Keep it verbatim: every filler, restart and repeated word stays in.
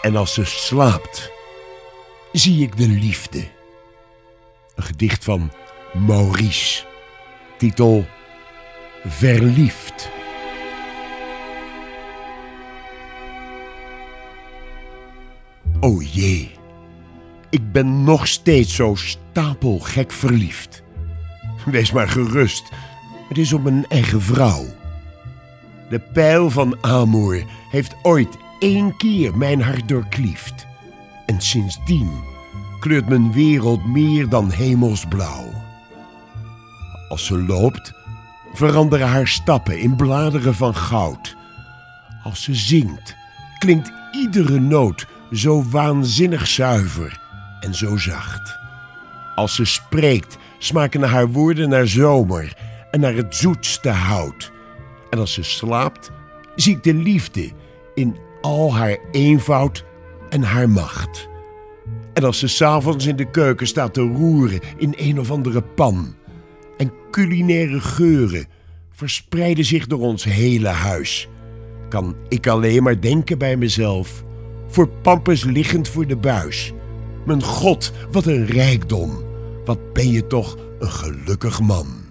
En als ze slaapt, zie ik de liefde. Een gedicht van Maurice. Titel Verliefd. O jee, ik ben nog steeds zo stapelgek verliefd. Wees maar gerust, het is op mijn eigen vrouw. De pijl van Amor heeft ooit één keer mijn hart doorkliefd. En sindsdien kleurt mijn wereld meer dan hemelsblauw. Als ze loopt, veranderen haar stappen in bladeren van goud. Als ze zingt, klinkt iedere noot zo waanzinnig zuiver en zo zacht. Als ze spreekt, smaken haar woorden naar zomer en naar het zoetste hout. En als ze slaapt, zie ik de liefde in al haar eenvoud en haar macht. En als ze 's avonds in de keuken staat te roeren in een of andere pan, en culinaire geuren verspreiden zich door ons hele huis, kan ik alleen maar denken bij mezelf: voor Pampus liggend voor de buis. Mijn God, wat een rijkdom. Wat ben je toch een gelukkig man.